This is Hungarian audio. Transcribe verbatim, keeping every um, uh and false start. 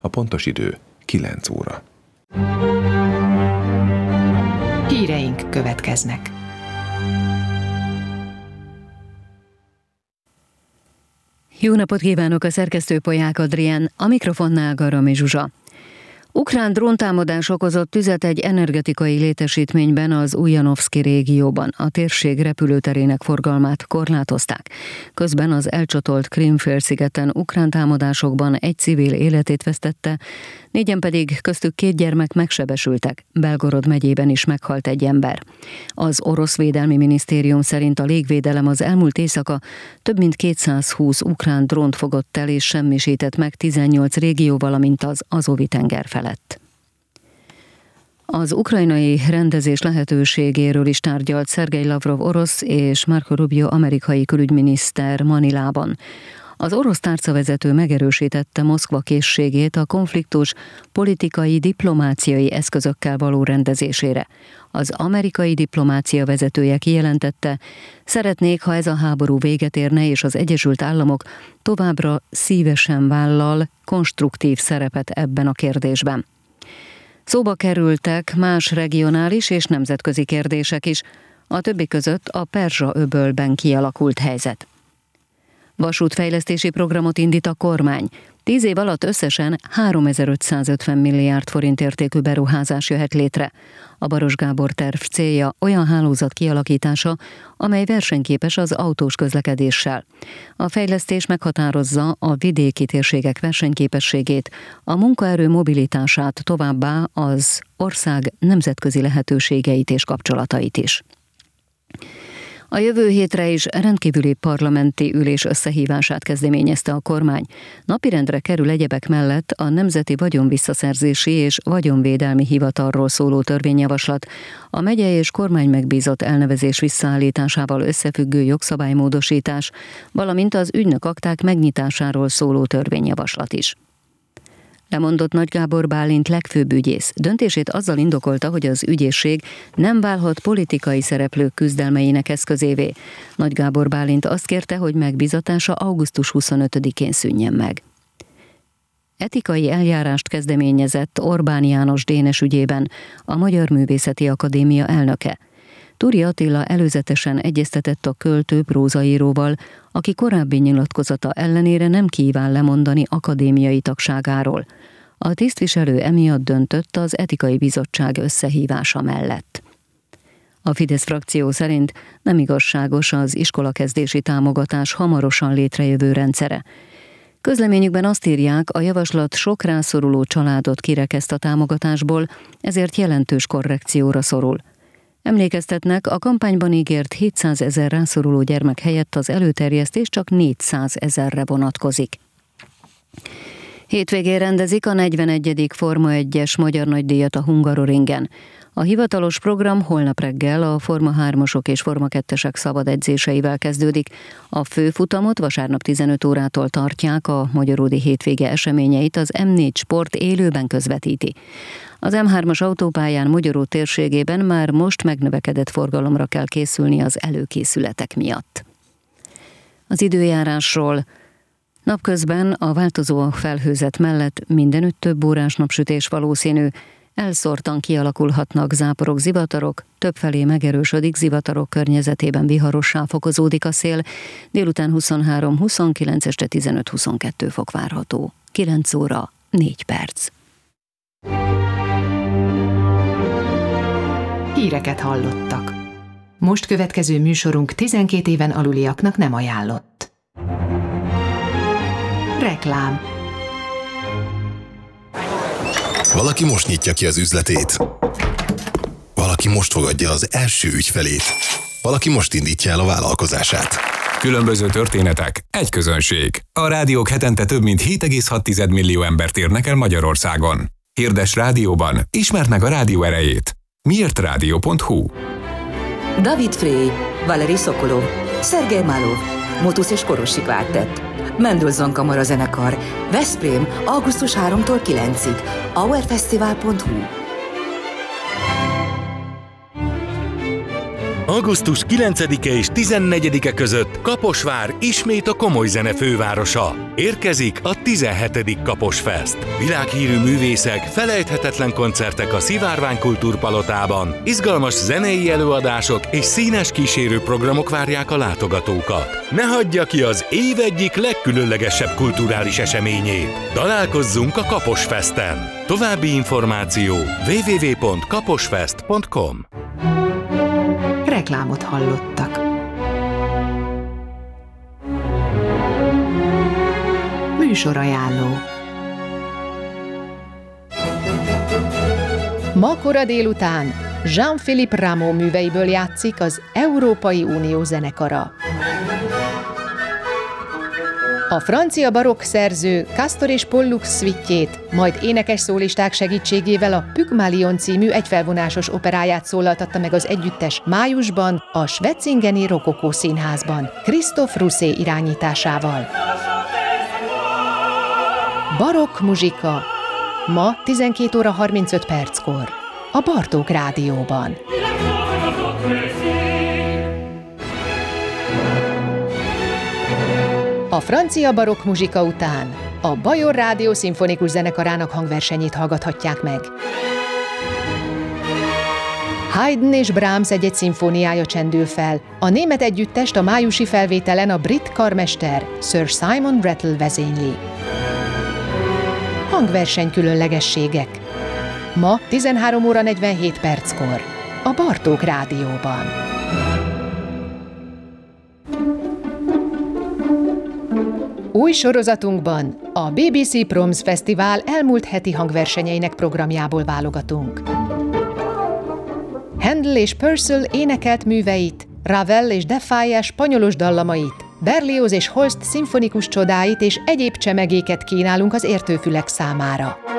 A pontos idő kilenc óra. Híreink következnek. Jó napot kívánok, a szerkesztő Polyák Adrián, a mikrofonnál Garami Zsuzsa. Ukrán dróntámadás okozott tüzet egy energetikai létesítményben az Ujjanovszki régióban. A térség repülőterének forgalmát korlátozták. Közben az elcsatolt Krím-félszigeten ukrán támadásokban egy civil életét vesztette, négyen pedig köztük két gyermek megsebesültek. Belgorod megyében is meghalt egy ember. Az orosz védelmi minisztérium szerint a légvédelem az elmúlt éjszaka több mint kétszázhúsz ukrán drónt fogott el és semmisített meg tizennyolc régió, valamint az Azovi-tenger felett. Az ukrajnai rendezés lehetőségéről is tárgyalt Szergej Lavrov orosz és Marco Rubio amerikai külügyminiszter Manilában. Az orosz tárcavezető megerősítette Moszkva készségét a konfliktus politikai, diplomáciai eszközökkel való rendezésére. Az amerikai diplomácia vezetője kijelentette, szeretnék, ha ez a háború véget érne, és az Egyesült Államok továbbra szívesen vállal konstruktív szerepet ebben a kérdésben. Szóba kerültek más regionális és nemzetközi kérdések is, a többi között a Perzsa-öbölben kialakult helyzet. Vasútfejlesztési programot indít a kormány. Tíz év alatt összesen háromezer-ötszázötven milliárd forint értékű beruházás jöhet létre. A Baros Gábor terv célja olyan hálózat kialakítása, amely versenyképes az autós közlekedéssel. A fejlesztés meghatározza a vidéki térségek versenyképességét, a munkaerő mobilitását, továbbá az ország nemzetközi lehetőségeit és kapcsolatait is. A jövő hétre is rendkívüli parlamenti ülés összehívását kezdeményezte a kormány. Napirendre kerül egyebek mellett a Nemzeti Vagyonvisszaszerzési és Vagyonvédelmi Hivatalról szóló törvényjavaslat, a megye és kormány megbízott elnevezés visszaállításával összefüggő jogszabálymódosítás, valamint az ügynökakták megnyitásáról szóló törvényjavaslat is. Lemondott Nagy Gábor Bálint legfőbb ügyész. Döntését azzal indokolta, hogy az ügyészség nem válhat politikai szereplők küzdelmeinek eszközévé. Nagy Gábor Bálint azt kérte, hogy megbízatása augusztus huszonötödikén szűnjen meg. Etikai eljárást kezdeményezett Orbán János Dénes ügyében a Magyar Művészeti Akadémia elnöke. Turi Attila előzetesen egyeztetett a költő prózaíróval, aki korábbi nyilatkozata ellenére nem kíván lemondani akadémiai tagságáról. A tisztviselő emiatt döntött az etikai bizottság összehívása mellett. A Fidesz frakció szerint nem igazságos az iskolakezdési támogatás hamarosan létrejövő rendszere. Közleményükben azt írják, a javaslat sok rászoruló családot kirekeszt a támogatásból, ezért jelentős korrekcióra szorul. Emlékeztetnek, a kampányban ígért hétszázezer rászoruló gyermek helyett az előterjesztés csak négyszázezerre vonatkozik. Hétvégén rendezik a negyvenegyedik Forma egyes magyar nagydíjat a Hungaroringen. A hivatalos program holnap reggel a Forma hármasok és Forma kettesek szabad edzéseivel kezdődik. A főfutamot vasárnap tizenöt órától tartják, a magyaródi hétvége eseményeit az em négy Sport élőben közvetíti. Az em hármas autópályán Magyaród térségében már most megnövekedett forgalomra kell készülni az előkészületek miatt. Az időjárásról: napközben a változó felhőzet mellett mindenütt több órás napsütés valószínű, elszórtan kialakulhatnak záporok, zivatarok, többfelé megerősödik, zivatarok környezetében viharossá fokozódik a szél, délután huszonhárom huszonkilenc, este tizenöt huszonkettő fok várható. kilenc óra négy perc. Híreket hallottak. Most következő műsorunk tizenkét éven aluliaknak nem ajánlott. Reklám. Valaki most nyitja ki az üzletét. Valaki most fogadja az első ügyfelét. Valaki most indítja el a vállalkozását. Különböző történetek, egy közönség. A rádiók hetente több mint hét egész hat millió embert érnek el Magyarországon. Hirdess rádióban, ismerd meg a rádió erejét. miért rádió pont hu. David Frey, Valeri Szokolov, Szergej Malov, Motusz és Korosi Kvártett, Mendelssohn Kamara zenekar, Veszprém, augusztus harmadikától kilencedikéig, hourfestival pont hu. augusztus kilencedike és tizennegyedike között Kaposvár ismét a komoly zene fővárosa. Érkezik a tizenhetedik Kaposfest. Világhírű művészek, felejthetetlen koncertek a Szivárvány Kultúrpalotában, izgalmas zenei előadások és színes kísérőprogramok várják a látogatókat. Ne hagyja ki az év egyik legkülönlegesebb kulturális eseményét. Találkozzunk a Kaposfesten. További információ double-u double-u double-u pont kaposfest pont com. Reklámot hallottak. Műsorajánló. Ma kora délután Jean-Philippe Rameau műveiből játszik az Európai Unió zenekara. A francia barokk szerző Castor és Pollux szvittjét, majd énekes szólisták segítségével a Pygmalion című egyfelvonásos operáját szólaltatta meg az együttes májusban a Schwetzingeni Rokokó Színházban, Christophe Rousset irányításával. Barokk muzsika. Ma tizenkét óra harmincöt perckor. A Bartók Rádióban. A francia barokk muzsika után a Bajor Rádió szimfonikus zenekarának hangversenyét hallgathatják meg. Haydn és Brahms egy-egy szimfóniája csendül fel. A német együttest a májusi felvételen a brit karmester Sir Simon Rattle vezényli. Hangverseny különlegességek. Ma tizenhárom óra negyvenhét perckor. A Bartók Rádióban. Új sorozatunkban a bé bé cé Proms Fesztivál elmúlt heti hangversenyeinek programjából válogatunk. Handel és Purcell énekelt műveit, Ravel és Defaya spanyolos dallamait, Berlioz és Holst szimfonikus csodáit és egyéb csemegéket kínálunk az értőfülek számára.